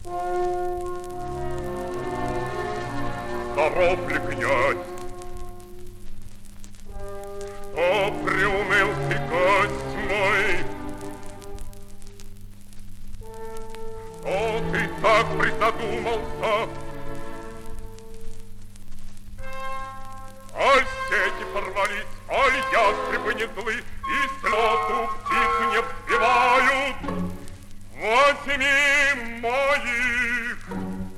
Здоров ли, князь? Что приуныл ты, гость мой? Что ты так призадумался? Аль сети порвались, аль ястребы не злы, и с лету птицу не взбивают. Возьми моих,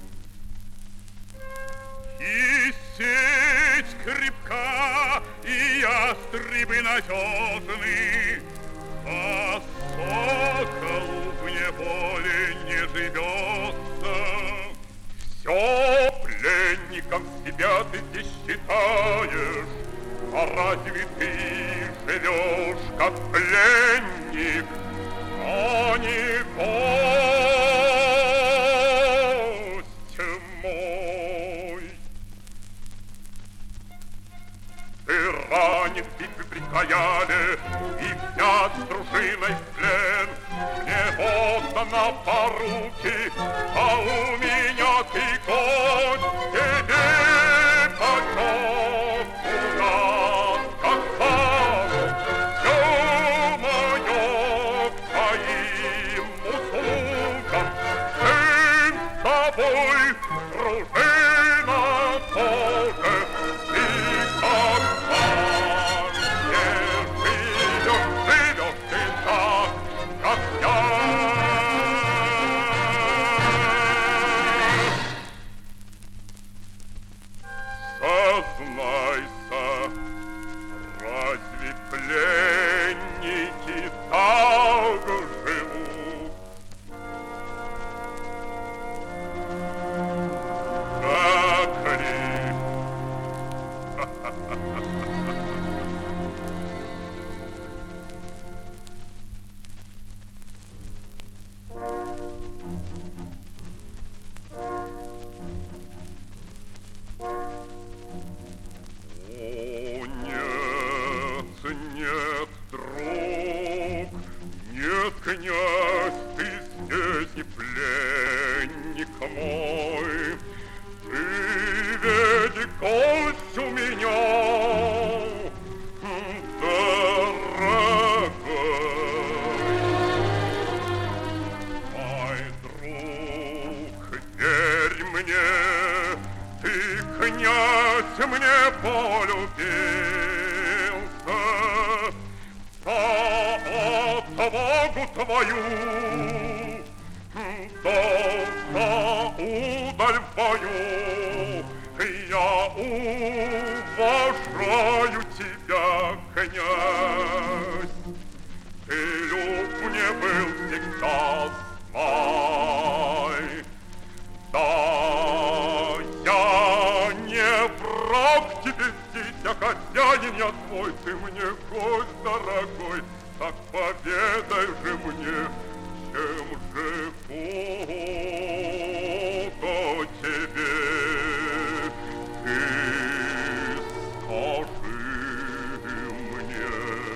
и сеть крепка, и ястребы надежны, а соколу в неволе не живется. Все пленником себя ты здесь считаешь, а разве ты живешь как пленник, а не гость мой? Ты ранен в битве при Каяле и взят с дружиной в плен. Мне отдано по руки, а у меня ты гость. Тебе почет у нас как цару, все мое к твоим услугам. Сын с тобой, дружина тоже, ты как царь не живешь ты так, как я. Сознайся, разве пленники так живут? Так ли? О, нет, нет, друг, нет, князь, ты здесь не пленник мой. Ты ведь гость у меня, дорогой. Мой друг, верь мне, ты, князь, мне полюбился, за отвагу твою, да за удаль в бою. Я уважаю тебя, князь, ты люб мне был всегда, знай. Да, я не враг тебе здесь, а хозяин я твой, ты мне гость дорогой, так поведай же мне, чем же худо тебе, ты скажи мне.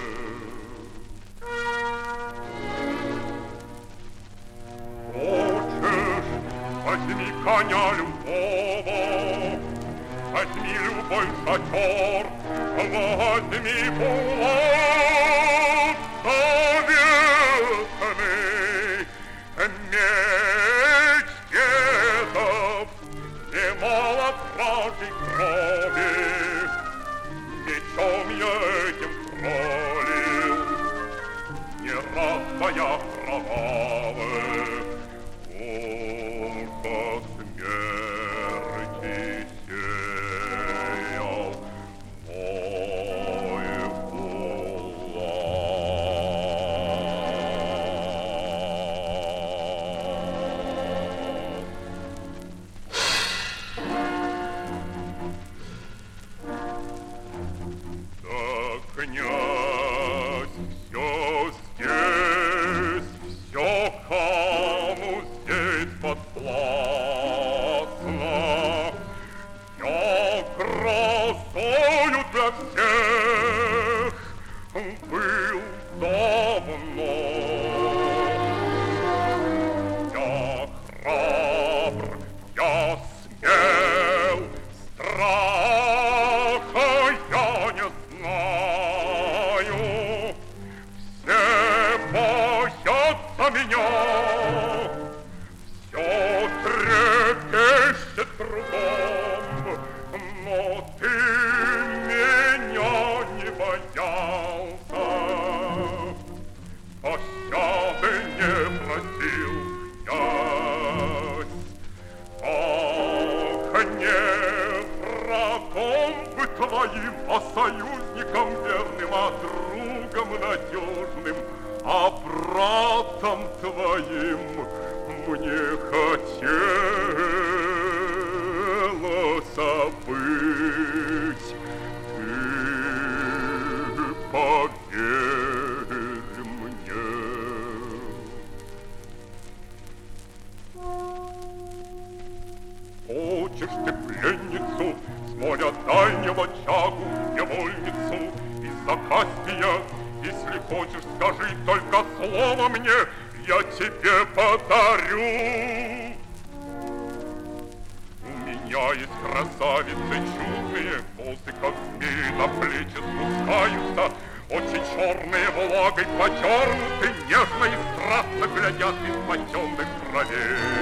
Хочешь, возьми коня любого, возьми любой шатер, возьми булат заветный, меч дедов, немало вражьей крови, мечом я этим пролил, не раз боя кровавых, ужас смерти сеял мой кулак. Да, князь, все здесь, все кому здесь подвластно. Я красою для всех был давно. Я твоим мне хотелось быть. Ты поверь мне. Хочешь ты пленницу с моря дальнего чагу, невольницу из-за Каспия? Если хочешь, скажи только слово мне, я тебе подарю. У меня есть красавицы чудные, косы как змеи на плечи спускаются, очи черные влагой подернуты, нежно и страстно глядят из-под темных бровей.